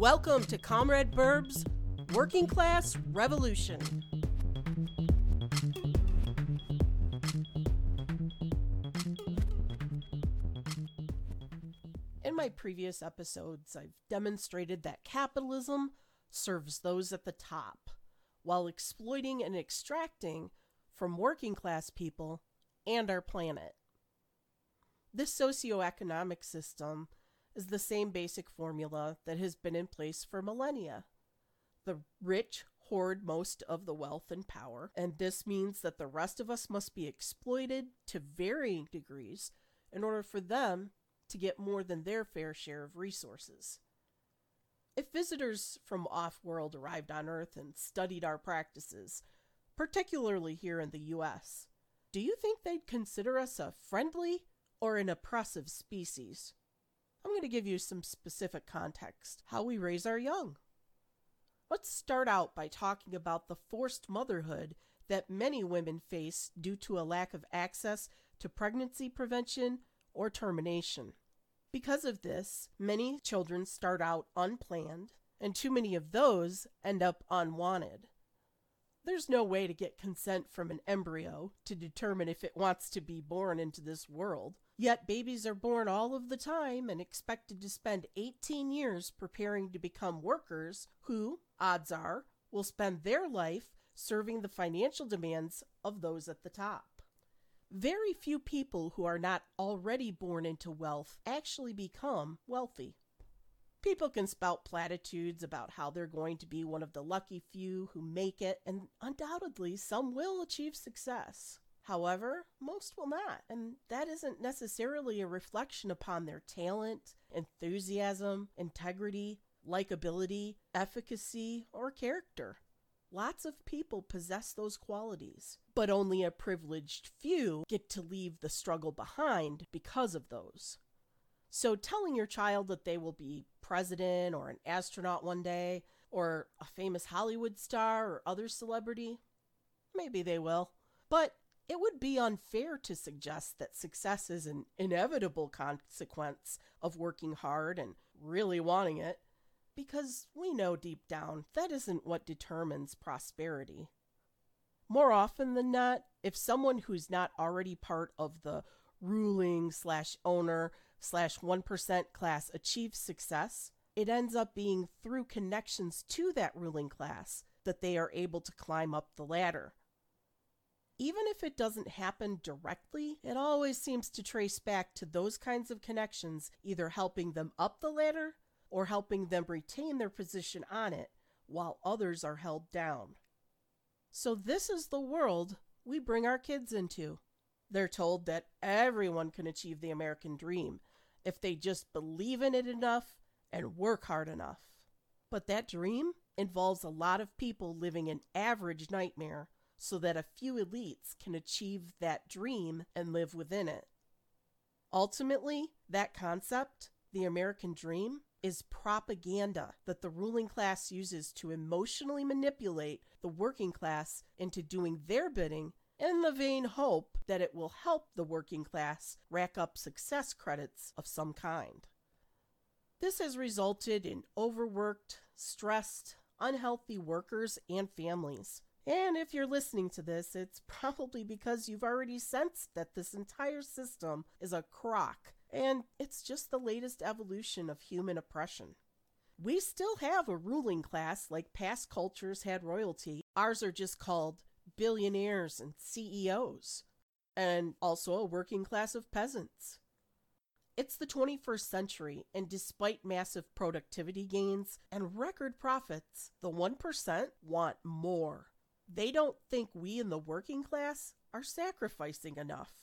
Welcome to Comrade Burb's Working Class Revolution. In my previous episodes, I've demonstrated that capitalism serves those at the top, while exploiting and extracting from working class people and our planet. This socioeconomic system is the same basic formula that has been in place for millennia. The rich hoard most of the wealth and power, and this means that the rest of us must be exploited to varying degrees in order for them to get more than their fair share of resources. If visitors from off-world arrived on Earth and studied our practices, particularly here in the U.S., do you think they'd consider us a friendly or an oppressive species? I'm going to give you some specific context, how we raise our young. Let's start out by talking about the forced motherhood that many women face due to a lack of access to pregnancy prevention or termination. Because of this, many children start out unplanned, and too many of those end up unwanted. There's no way to get consent from an embryo to determine if it wants to be born into this world. Yet babies are born all of the time and expected to spend 18 years preparing to become workers who, odds are, will spend their life serving the financial demands of those at the top. Very few people who are not already born into wealth actually become wealthy. People can spout platitudes about how they're going to be one of the lucky few who make it, and undoubtedly some will achieve success. However, most will not, and that isn't necessarily a reflection upon their talent, enthusiasm, integrity, likability, efficacy, or character. Lots of people possess those qualities, but only a privileged few get to leave the struggle behind because of those. So telling your child that they will be president or an astronaut one day, or a famous Hollywood star or other celebrity, maybe they will, but it would be unfair to suggest that success is an inevitable consequence of working hard and really wanting it, because we know deep down that isn't what determines prosperity. More often than not, if someone who's not already part of the ruling/owner/1% class achieves success, it ends up being through connections to that ruling class that they are able to climb up the ladder. Even if it doesn't happen directly, it always seems to trace back to those kinds of connections, either helping them up the ladder or helping them retain their position on it while others are held down. So this is the world we bring our kids into. They're told that everyone can achieve the American dream if they just believe in it enough and work hard enough. But that dream involves a lot of people living an average nightmare so that a few elites can achieve that dream and live within it. Ultimately, that concept, the American dream, is propaganda that the ruling class uses to emotionally manipulate the working class into doing their bidding in the vain hope that it will help the working class rack up success credits of some kind. This has resulted in overworked, stressed, unhealthy workers and families. And if you're listening to this, it's probably because you've already sensed that this entire system is a crock, and it's just the latest evolution of human oppression. We still have a ruling class like past cultures had royalty. Ours are just called billionaires and CEOs, and also a working class of peasants. It's the 21st century, and despite massive productivity gains and record profits, the 1% want more. They don't think we in the working class are sacrificing enough.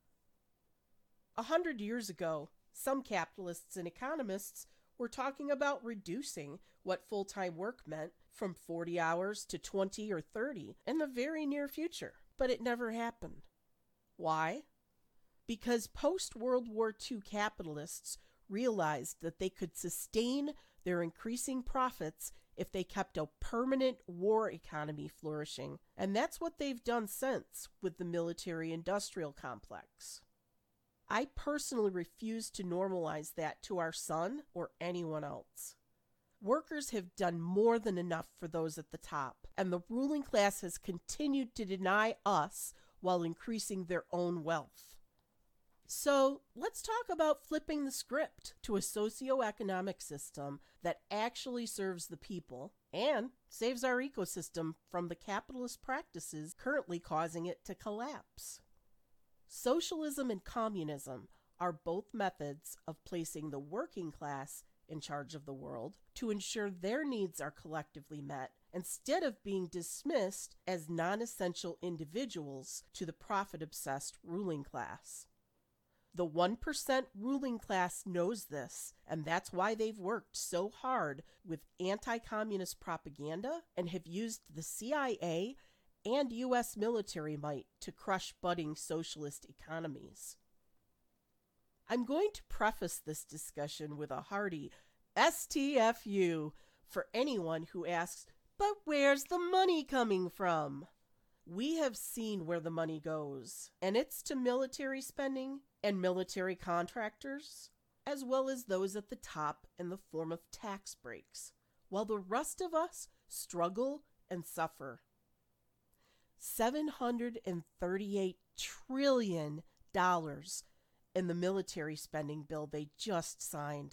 100 years ago, some capitalists and economists were talking about reducing what full-time work meant from 40 hours to 20 or 30 in the very near future, but it never happened. Why? Because post-World War II capitalists realized that they could sustain their increasing profits if they kept a permanent war economy flourishing, and that's what they've done since with the military-industrial complex. I personally refuse to normalize that to our son or anyone else. Workers have done more than enough for those at the top, and the ruling class has continued to deny us while increasing their own wealth. So let's talk about flipping the script to a socioeconomic system that actually serves the people and saves our ecosystem from the capitalist practices currently causing it to collapse. Socialism and communism are both methods of placing the working class in charge of the world to ensure their needs are collectively met instead of being dismissed as non-essential individuals to the profit-obsessed ruling class. The 1% ruling class knows this, and that's why they've worked so hard with anti-communist propaganda and have used the CIA and U.S. military might to crush budding socialist economies. I'm going to preface this discussion with a hearty STFU for anyone who asks, but where's the money coming from? We have seen where the money goes, and it's to military spending and military contractors, as well as those at the top in the form of tax breaks, while the rest of us struggle and suffer. $738 trillion in the military spending bill they just signed.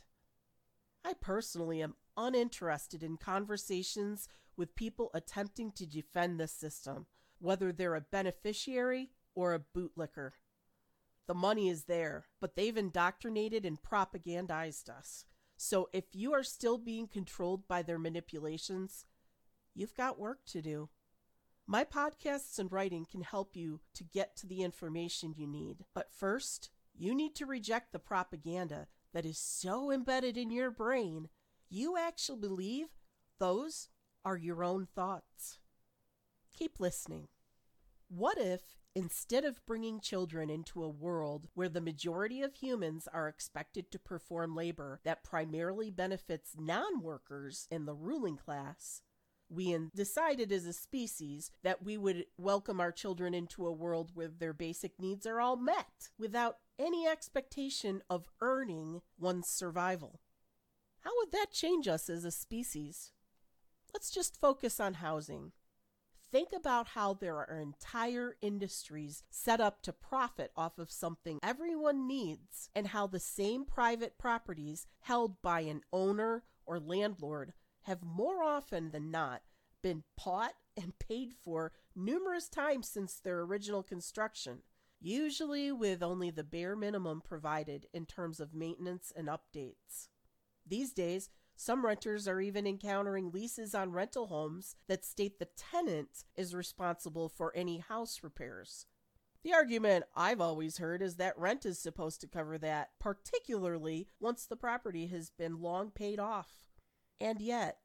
I personally am uninterested in conversations with people attempting to defend this system, whether they're a beneficiary or a bootlicker. The money is there, but they've indoctrinated and propagandized us. So if you are still being controlled by their manipulations, you've got work to do. My podcasts and writing can help you to get to the information you need. But first, you need to reject the propaganda that is so embedded in your brain, you actually believe those are your own thoughts. Keep listening. What if, instead of bringing children into a world where the majority of humans are expected to perform labor that primarily benefits non-workers in the ruling class, we decided as a species that we would welcome our children into a world where their basic needs are all met without any expectation of earning one's survival? How would that change us as a species? Let's just focus on housing. Think about how there are entire industries set up to profit off of something everyone needs, and how the same private properties held by an owner or landlord have more often than not been bought and paid for numerous times since their original construction, usually with only the bare minimum provided in terms of maintenance and updates. These days, some renters are even encountering leases on rental homes that state the tenant is responsible for any house repairs. The argument I've always heard is that rent is supposed to cover that, particularly once the property has been long paid off. And yet,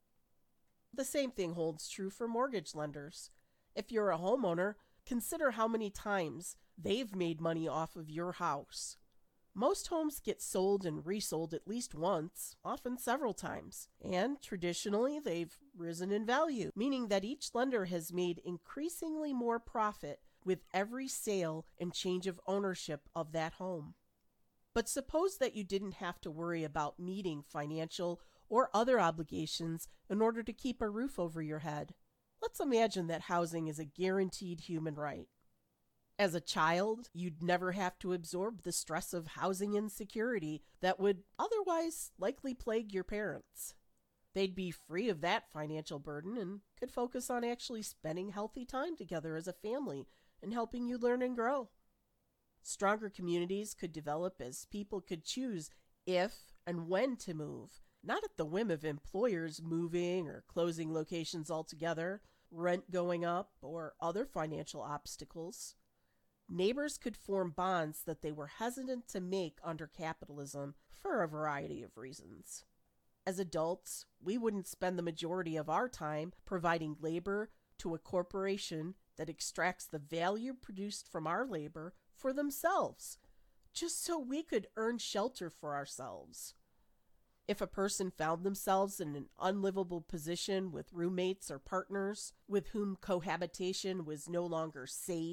the same thing holds true for mortgage lenders. If you're a homeowner, consider how many times they've made money off of your house. Most homes get sold and resold at least once, often several times, and traditionally they've risen in value, meaning that each lender has made increasingly more profit with every sale and change of ownership of that home. But suppose that you didn't have to worry about meeting financial or other obligations in order to keep a roof over your head. Let's imagine that housing is a guaranteed human right. As a child, you'd never have to absorb the stress of housing insecurity that would otherwise likely plague your parents. They'd be free of that financial burden and could focus on actually spending healthy time together as a family and helping you learn and grow. Stronger communities could develop as people could choose if and when to move, not at the whim of employers moving or closing locations altogether, rent going up, or other financial obstacles. Neighbors could form bonds that they were hesitant to make under capitalism for a variety of reasons. As adults, we wouldn't spend the majority of our time providing labor to a corporation that extracts the value produced from our labor for themselves, just so we could earn shelter for ourselves. If a person found themselves in an unlivable position with roommates or partners with whom cohabitation was no longer safe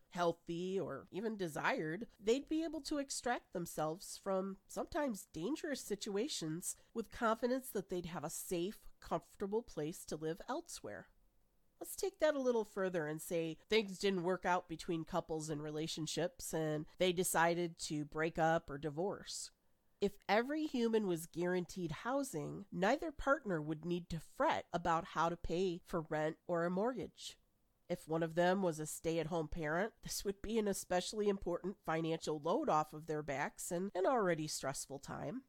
healthy, or even desired, they'd be able to extract themselves from sometimes dangerous situations with confidence that they'd have a safe, comfortable place to live elsewhere. Let's take that a little further and say things didn't work out between couples and relationships and they decided to break up or divorce. If every human was guaranteed housing, neither partner would need to fret about how to pay for rent or a mortgage. If one of them was a stay-at-home parent, this would be an especially important financial load off of their backs in an already stressful time.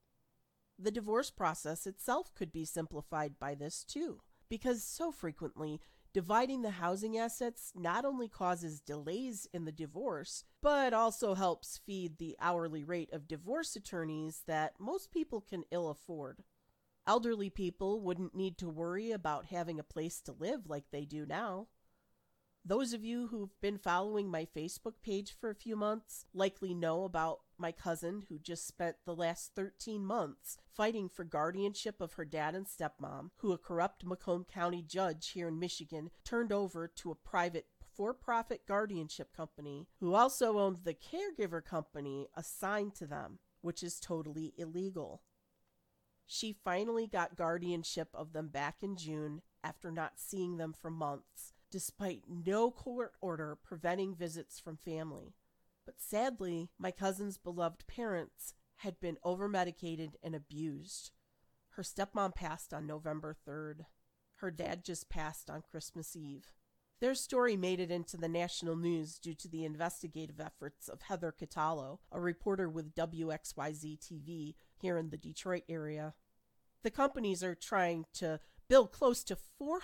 The divorce process itself could be simplified by this too, because so frequently, dividing the housing assets not only causes delays in the divorce, but also helps feed the hourly rate of divorce attorneys that most people can ill afford. Elderly people wouldn't need to worry about having a place to live like they do now. Those of you who've been following my Facebook page for a few months likely know about my cousin who just spent the last 13 months fighting for guardianship of her dad and stepmom, who a corrupt Macomb County judge here in Michigan turned over to a private for-profit guardianship company who also owned the caregiver company assigned to them, which is totally illegal. She finally got guardianship of them back in June after not seeing them for months, despite no court order preventing visits from family. But sadly, my cousin's beloved parents had been overmedicated and abused. Her stepmom passed on November 3rd. Her dad just passed on Christmas Eve. Their story made it into the national news due to the investigative efforts of Heather Catallo, a reporter with WXYZ TV here in the Detroit area. The companies are trying to bill close to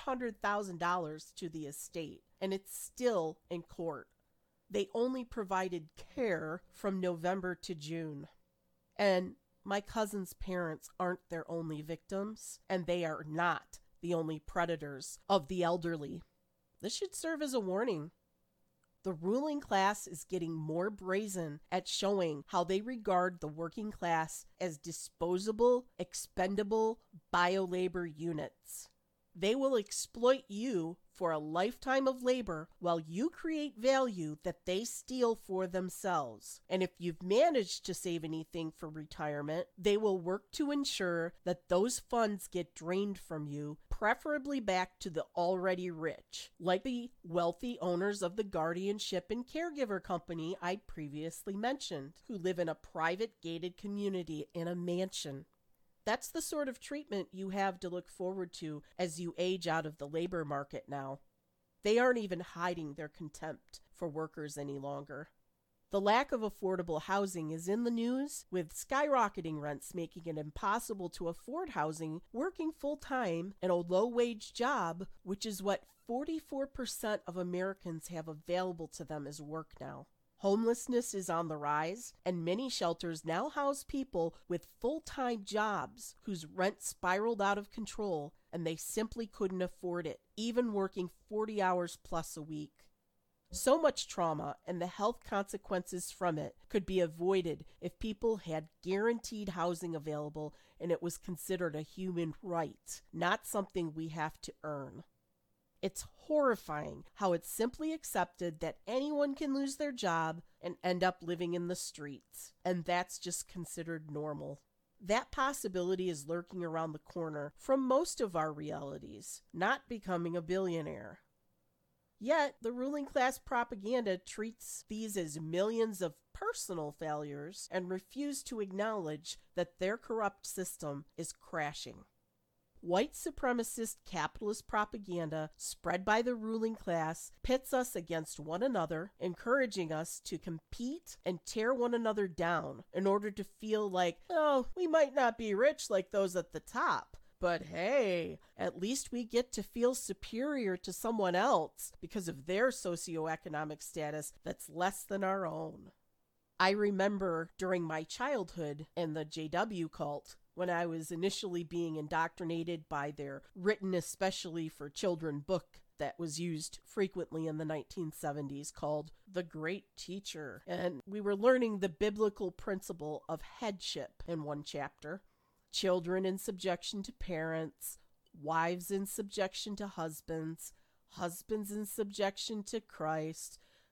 $400,000 to the estate, and it's still in court. They only provided care from November to June. And my cousin's parents aren't their only victims, and they are not the only predators of the elderly. This should serve as a warning. The ruling class is getting more brazen at showing how they regard the working class as disposable, expendable biolabor units. They will exploit you for a lifetime of labor while you create value that they steal for themselves. And if you've managed to save anything for retirement, they will work to ensure that those funds get drained from you, preferably back to the already rich, like the wealthy owners of the guardianship and caregiver company I previously mentioned, who live in a private gated community in a mansion. That's the sort of treatment you have to look forward to as you age out of the labor market now. They aren't even hiding their contempt for workers any longer. The lack of affordable housing is in the news, with skyrocketing rents making it impossible to afford housing, working full-time in a low-wage job, which is what 44% of Americans have available to them as work now. Homelessness is on the rise, and many shelters now house people with full-time jobs whose rent spiraled out of control and they simply couldn't afford it, even working 40 hours plus a week. So much trauma and the health consequences from it could be avoided if people had guaranteed housing available and it was considered a human right, not something we have to earn. It's horrifying how it's simply accepted that anyone can lose their job and end up living in the streets, and that's just considered normal. That possibility is lurking around the corner from most of our realities, not becoming a billionaire. Yet, the ruling class propaganda treats these as millions of personal failures and refuse to acknowledge that their corrupt system is crashing. White supremacist capitalist propaganda spread by the ruling class pits us against one another, encouraging us to compete and tear one another down in order to feel like, oh, we might not be rich like those at the top, but hey, at least we get to feel superior to someone else because of their socioeconomic status that's less than our own. I remember during my childhood in the JW cult, when I was initially being indoctrinated by their written especially for children book that was used frequently in the 1970s called The Great Teacher. And we were learning the biblical principle of headship in one chapter. Children in subjection to parents, wives in subjection to husbands, husbands in subjection to Christ,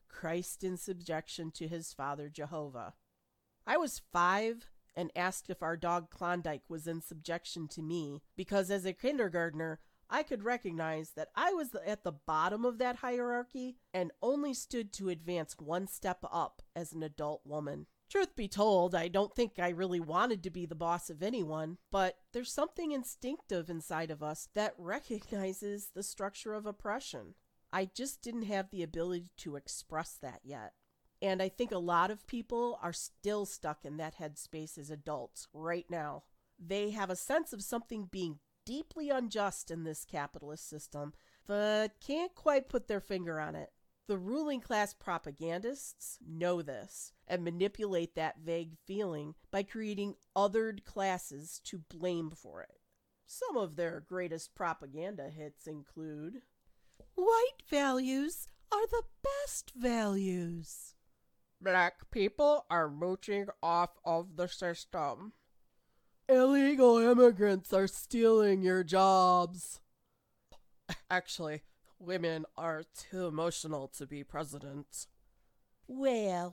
Christ in subjection to his father Jehovah. I was 5 and asked if our dog Klondike was in subjection to me because as a kindergartner, I could recognize that I was at the bottom of that hierarchy and only stood to advance one step up as an adult woman. Truth be told, I don't think I really wanted to be the boss of anyone, but there's something instinctive inside of us that recognizes the structure of oppression. I just didn't have the ability to express that yet. And I think a lot of people are still stuck in that headspace as adults right now. They have a sense of something being deeply unjust in this capitalist system, but can't quite put their finger on it. The ruling class propagandists know this and manipulate that vague feeling by creating othered classes to blame for it. Some of their greatest propaganda hits include, "White values are the best values." "Black people are mooching off of the system." "Illegal immigrants are stealing your jobs." "Actually, women are too emotional to be president." "Well,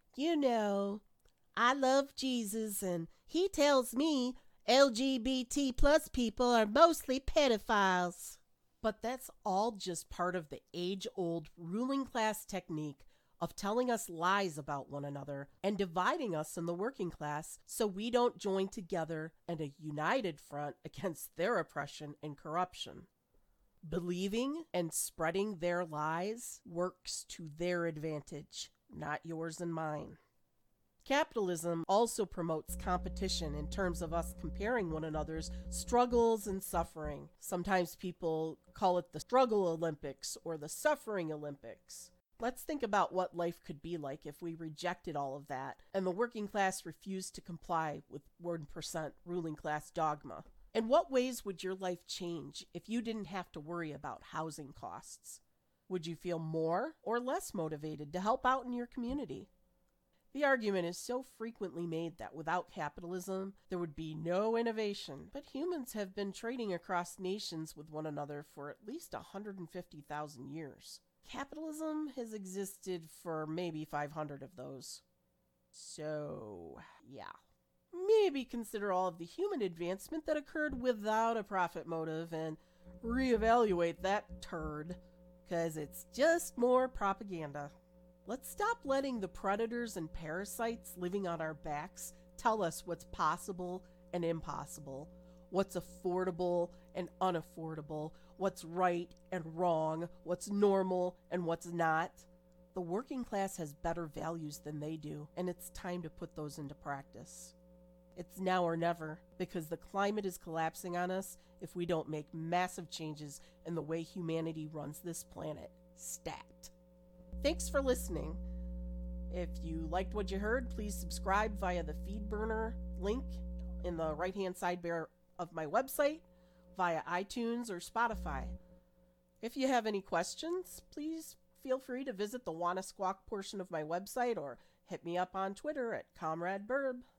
I love Jesus and he tells me LGBT plus people are mostly pedophiles." But that's all just part of the age-old ruling class technique of telling us lies about one another and dividing us in the working class so we don't join together in a united front against their oppression and corruption. Believing and spreading their lies works to their advantage, not yours and mine. Capitalism also promotes competition in terms of us comparing one another's struggles and suffering. Sometimes people call it the Struggle Olympics or the Suffering Olympics. Let's think about what life could be like if we rejected all of that and the working class refused to comply with 1% ruling class dogma. In what ways would your life change if you didn't have to worry about housing costs? Would you feel more or less motivated to help out in your community? The argument is so frequently made that without capitalism, there would be no innovation, but humans have been trading across nations with one another for at least 150,000 years. Capitalism has existed for maybe 500 of those. So, yeah. Maybe consider all of the human advancement that occurred without a profit motive and reevaluate that turd, because it's just more propaganda. Let's stop letting the predators and parasites living on our backs tell us what's possible and impossible, what's affordable and unaffordable, what's right and wrong, what's normal and what's not. The working class has better values than they do, and it's time to put those into practice. It's now or never, because the climate is collapsing on us if we don't make massive changes in the way humanity runs this planet. Stat. Thanks for listening. If you liked what you heard, please subscribe via the FeedBurner link in the right-hand sidebar of my website, via iTunes or Spotify. If you have any questions, please feel free to visit the Wanna Squawk portion of my website or hit me up on Twitter at Comrade Burb.